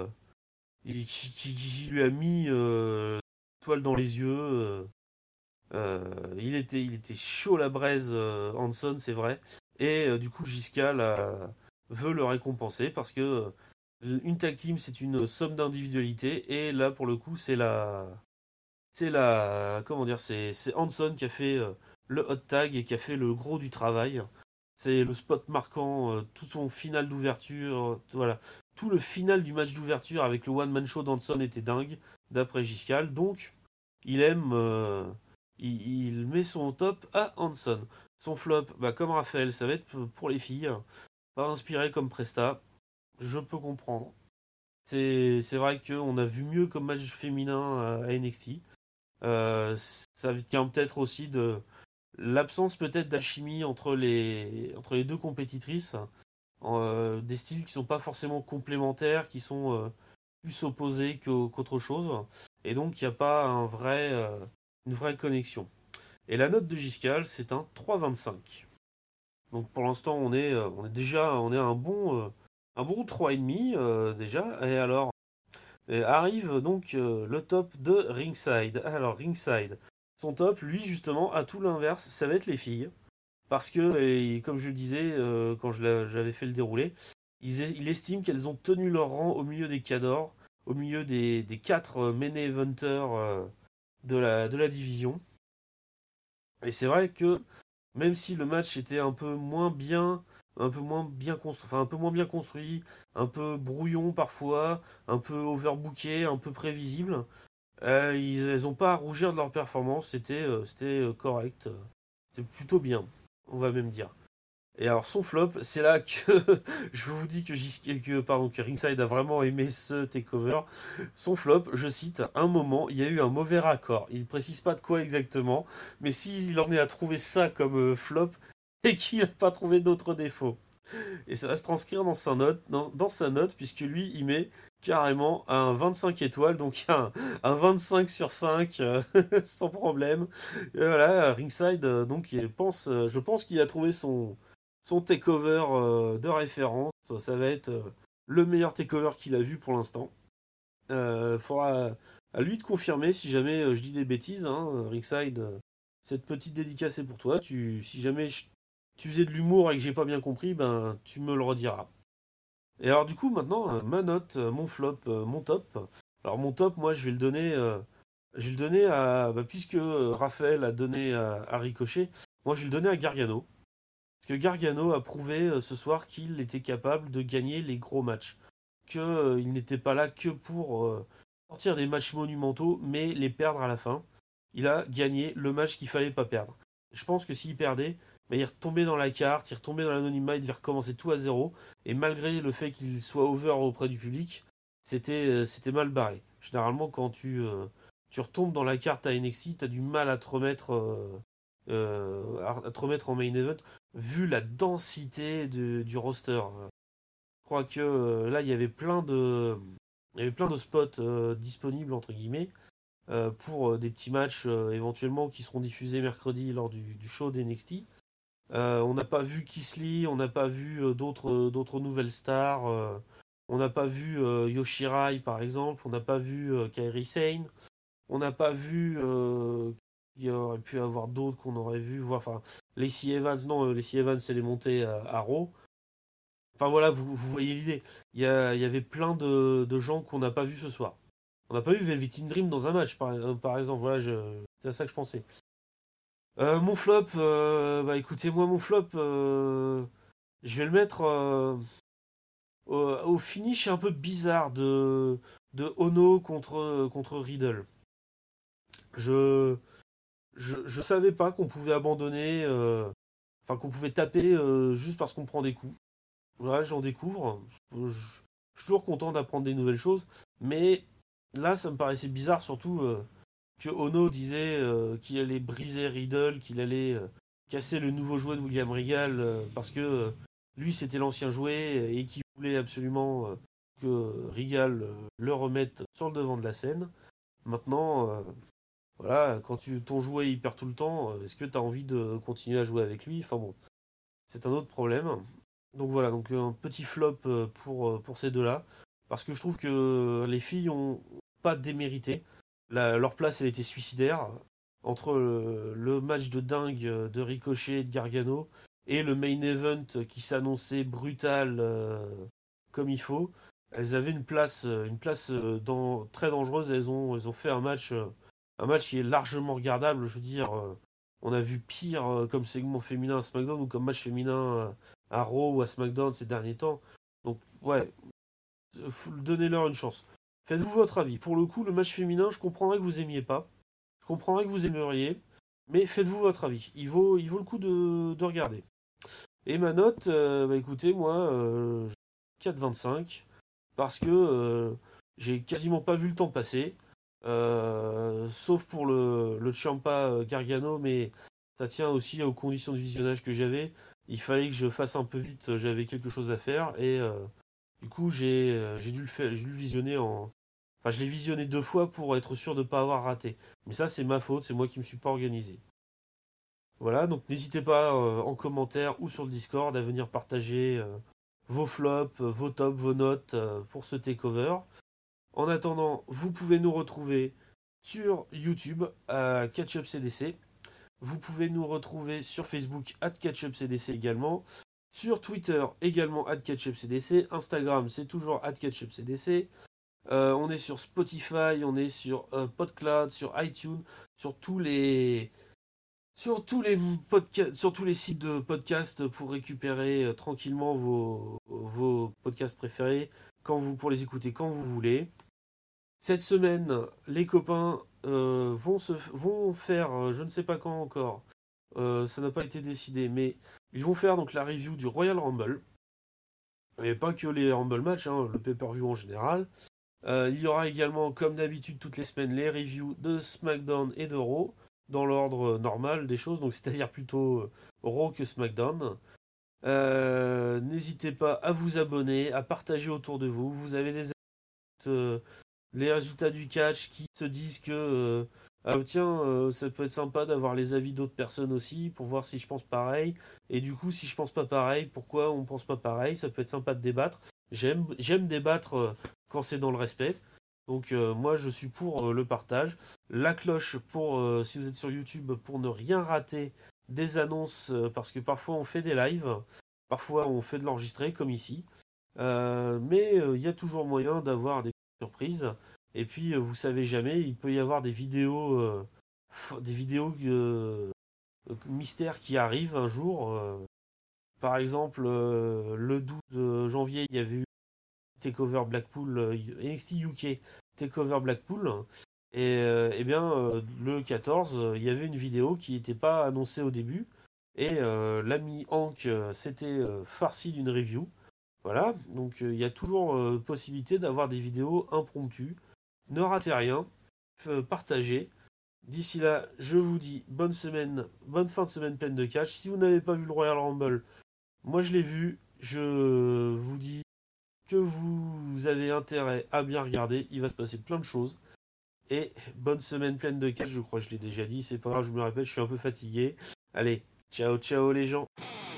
qui lui a mis toile dans les yeux. Il était chaud la braise, Hanson, c'est vrai. Et du coup, Giscal veut le récompenser parce que une tag team, c'est une somme d'individualité. Et là, pour le coup, comment dire, c'est Hanson qui a fait le hot tag et qui a fait le gros du travail. C'est le spot marquant, tout son final d'ouverture, voilà. Tout le final du match d'ouverture avec le one-man show d'Hanson était dingue, d'après Giscal. Donc, il aime, il met son top à Hanson. Son flop, bah, comme Raphaël, ça va être pour les filles. Pas inspiré comme Presta, je peux comprendre. C'est vrai qu'on a vu mieux comme match féminin à NXT. Ça vient peut-être aussi de l'absence peut-être d'alchimie entre les deux compétitrices. Des styles qui sont pas forcément complémentaires, qui sont plus opposés qu'autre chose. Et donc il n'y a pas une vraie connexion. Et la note de Giscal, c'est un 3,25. Donc pour l'instant, on est à un bon 3,5 déjà. Et alors, arrive donc le top de Ringside. Alors Ringside, son top, lui justement, à tout l'inverse, ça va être les filles. Parce que, et comme je le disais quand j'avais fait le déroulé, il estime qu'elles ont tenu leur rang au milieu des cadors, au milieu des 4 main eventers de la division. Et c'est vrai que même si le match était un peu moins bien construit, enfin un peu moins bien construit, un peu brouillon parfois, un peu overbooké, un peu prévisible, elles n'ont pas à rougir de leur performance, c'était correct, c'était plutôt bien, on va même dire. Et alors son flop, c'est là que je vous dis que Ringside a vraiment aimé ce takeover. Son flop, je cite, un moment, il y a eu un mauvais raccord. Il ne précise pas de quoi exactement, mais s'il en est à trouver ça comme flop, et qu'il n'a pas trouvé d'autres défauts. Et ça va se transcrire dans sa note, puisque lui, il met carrément un 25 étoiles, donc un 25 sur 5, sans problème. Et voilà, Ringside, donc je pense qu'il a trouvé son takeover de référence. Ça va être le meilleur takeover qu'il a vu pour l'instant. Faudra à lui de confirmer si jamais je dis des bêtises, hein, Ringside. Cette petite dédicace est pour toi. Si jamais tu faisais de l'humour et que j'ai pas bien compris, ben tu me le rediras. Et alors du coup maintenant ma note, mon flop, mon top. Alors mon top, moi je vais le donner puisque Raphaël a donné à Ricochet, moi je vais le donner à Gargano. Parce que Gargano a prouvé ce soir qu'il était capable de gagner les gros matchs. Qu'il n'était pas là que pour sortir des matchs monumentaux, mais les perdre à la fin. Il a gagné le match qu'il fallait pas perdre. Je pense que s'il perdait, il retombait dans la carte, il retombait dans l'anonymat, il devait recommencer tout à zéro. Et malgré le fait qu'il soit over auprès du public, c'était mal barré. Généralement, quand tu retombes dans la carte à NXT, tu as du mal à te remettre en main event, vu la densité du roster. Je crois que là, il y avait plein Il y avait plein de spots disponibles, entre guillemets, pour des petits matchs éventuellement qui seront diffusés mercredi lors du show d'NXT. On n'a pas vu Keith Lee, on n'a pas vu d'autres nouvelles stars. On n'a pas vu Yoshirai par exemple, on n'a pas vu Kairi Sane, on n'a pas vu. Il y aurait pu avoir d'autres qu'on aurait vu. Enfin, Lacey Evans, non, Lacey Evans, elle est montée à Raw. Enfin voilà, vous voyez l'idée. Il y avait plein de gens qu'on n'a pas vu ce soir. On n'a pas vu Velvet in Dream dans un match, par exemple. Voilà, c'est à ça que je pensais. Mon flop, bah écoutez, moi, mon flop, je vais le mettre au finish un peu bizarre de Ono contre Riddle. Je, je savais pas qu'on pouvait abandonner, enfin qu'on pouvait taper juste parce qu'on prend des coups. Voilà, j'en découvre. Je suis toujours content d'apprendre des nouvelles choses, mais là, ça me paraissait bizarre, surtout que Ono disait qu'il allait briser Riddle, qu'il allait casser le nouveau jouet de William Regal, parce que lui, c'était l'ancien jouet et qu'il voulait absolument que Regal le remette sur le devant de la scène. Maintenant, voilà, quand ton jouet il perd tout le temps, est-ce que tu as envie de continuer à jouer avec lui? Enfin bon, c'est un autre problème. Donc voilà, donc un petit flop pour ces deux-là. Parce que je trouve que les filles ont pas démérité. Leur place a été suicidaire. Entre le match de dingue de Ricochet et de Gargano et le main event qui s'annonçait brutal comme il faut, elles avaient une place très dangereuse. Elles ont fait un match qui est largement regardable. Je veux dire, on a vu pire comme segment féminin à SmackDown ou comme match féminin à Raw ou à SmackDown ces derniers temps. Donc, ouais, donnez-leur une chance. Faites-vous votre avis. Pour le coup, le match féminin, je comprendrais que vous aimiez pas. Je comprendrais que vous aimeriez. Mais faites-vous votre avis. Il vaut le coup de regarder. Et ma note, bah écoutez, moi, 4,25. Parce que j'ai quasiment pas vu le temps passer. Sauf pour le Ciampa Gargano, mais ça tient aussi aux conditions de visionnage que j'avais. Il fallait que je fasse un peu vite, j'avais quelque chose à faire et du coup j'ai dû le faire, j'ai dû le visionner enfin je l'ai visionné deux fois pour être sûr de ne pas avoir raté. Mais ça c'est ma faute, c'est moi qui me suis pas organisé. Voilà, donc n'hésitez pas en commentaire ou sur le Discord à venir partager vos flops, vos tops, vos notes pour ce takeover. En attendant, vous pouvez nous retrouver sur YouTube à CatchUpCDC. Vous pouvez nous retrouver sur Facebook @CatchUpCDC également. Sur Twitter également @CatchUpCDC. Instagram c'est toujours @CatchUpCDC. On est sur Spotify, on est sur PodCloud, sur iTunes, sur tous les sur tous les sites de podcast pour récupérer tranquillement vos podcasts préférés pour les écouter quand vous voulez. Cette semaine, les copains vont faire, je ne sais pas quand encore, ça n'a pas été décidé, mais ils vont faire donc la review du Royal Rumble, et pas que les Rumble match, hein, le pay-per-view en général. Il y aura également, comme d'habitude, toutes les semaines, les reviews de SmackDown et de Raw, dans l'ordre normal des choses, donc c'est-à-dire plutôt Raw que SmackDown. N'hésitez pas à vous abonner, à partager autour de vous. Vous avez les résultats du catch qui te disent que ah tiens ça peut être sympa d'avoir les avis d'autres personnes aussi pour voir si je pense pareil et du coup si je pense pas pareil pourquoi on pense pas pareil, ça peut être sympa de débattre. J'aime débattre quand c'est dans le respect, donc moi je suis pour le partage, la cloche pour si vous êtes sur YouTube pour ne rien rater des annonces parce que parfois on fait des lives, parfois on fait de l'enregistrer comme ici. Mais il y a toujours moyen d'avoir des surprises. Et puis, vous savez jamais, il peut y avoir des vidéos mystères qui arrivent un jour. Par exemple, le 12 janvier, il y avait eu Takeover Blackpool, NXT UK Takeover Blackpool. Et bien, le 14, il y avait une vidéo qui n'était pas annoncée au début. Et l'ami Hank s'était farci d'une review. Voilà, donc il y a toujours possibilité d'avoir des vidéos impromptues. Ne ratez rien, partagez. D'ici là, je vous dis bonne semaine, bonne fin de semaine pleine de cash. Si vous n'avez pas vu le Royal Rumble, moi je l'ai vu. Je vous dis que vous avez intérêt à bien regarder. Il va se passer plein de choses. Et bonne semaine pleine de catch, je crois que je l'ai déjà dit. C'est pas grave, je me répète, je suis un peu fatigué. Allez, ciao ciao les gens.